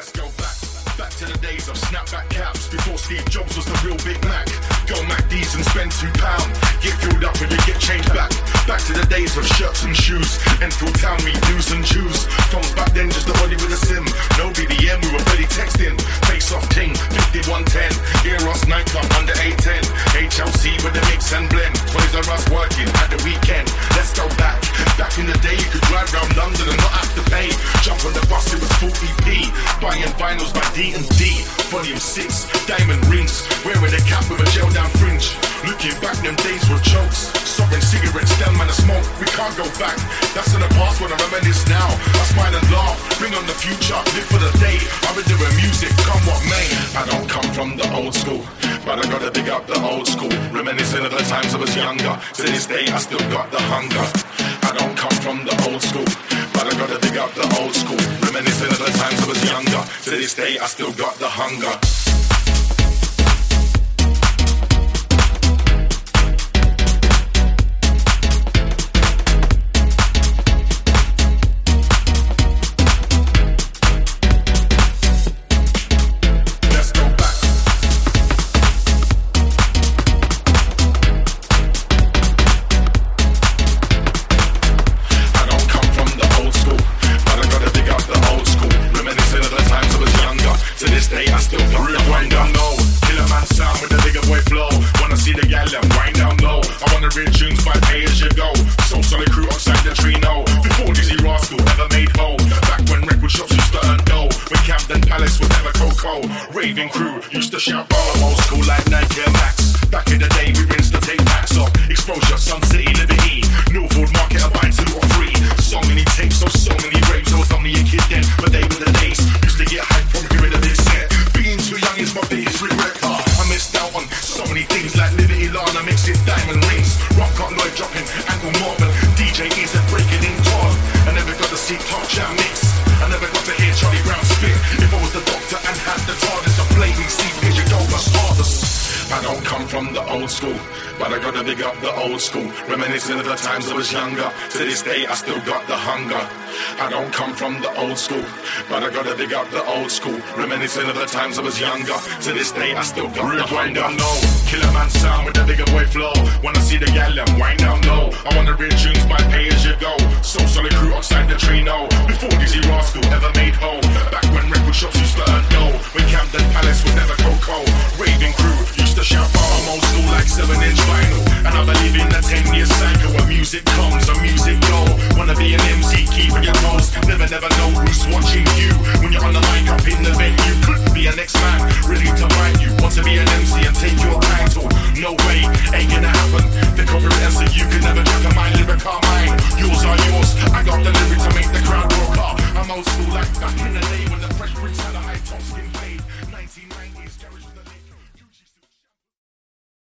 Let's go back to the days of snapback caps before Steve Jobs was the real Big Mac. Go MacD's and spend £2. Get filled up when you get changed back. Back to the days of shirts and shoes. Enfield Town, meet news and Jews. Phones back then, just a body with a SIM. No BBM, we were barely texting. Face off ting, 5110. Eros nightclub under 810. HLC with the mix and blend. 20s of us working at the weekend. Let's go back. Back in the day, you could drive around London and not have to pay. Jump on the bus, it was 40p. Buying vinyls by D&D. Volume 6, diamond rings. Wearing a cap with a gel down fringe. Looking back, them days were jokes. Sovereign cigarettes, them and a smoke. We can't go back. That's in the past when I reminisce now. I smile and laugh. Bring on the future. Live for the day. I've been doing music, come what may. I don't come from the old school, but I gotta dig up the old school. Reminiscing of the times I was younger. To this day, I still got the hunger. I don't come from the old school, but I gotta dig up the old school. Reminiscing of the times I was younger. To this day, I still got the hunger. Raving crew used to shout ball, old school like Nike Air Max. Back in the day, we rinsed the tape packs off. Exposure, Sun City, Liberty, Milford Market, I buy 2 or 3. So many tapes, so many raves. I was only a kid then, but they were the days. Used to get hyped from hearing the big set. Being too young is my biggest regret. I missed out on so many things like Liberty Lana mixing diamond rings. Rock got Lloyd dropping, Ankle Marvin, DJ Easy breaking in Todd. I never got to see Top Jam mix. I never got to hear Charlie Brown spit. If I was the doctor and had the TARDIS, a blazing sea vision, go the stardust. I don't come from the old school, but I gotta big up the old school. Reminiscing of the times I was younger. To this day, I still got the hunger. I don't come from the old school, but I gotta big up the old school. Reminiscing of the times I was younger. To this day, I still got the hunger. No, Killer Man sound with the bigger boy flow. When I see the gal, them wind down low. I wanna read tunes by pay as you go. So solid crew outside the tree, no. Before Dizzy Rascal ever made home. Back when record shops used to earn dough. When Camden Palace was never Coco. Raving crew used to shout for I'm old school like 7-inch vinyl. And I believe in the 10-year cycle where music comes and music go. Wanna be an MC, keeping your toes. Never know who's watching you. When you're on the mic up in the venue, could be a next man ready to find you. Want to be an MC and take your title? No way, ain't gonna happen. The copyright so you can never track a mind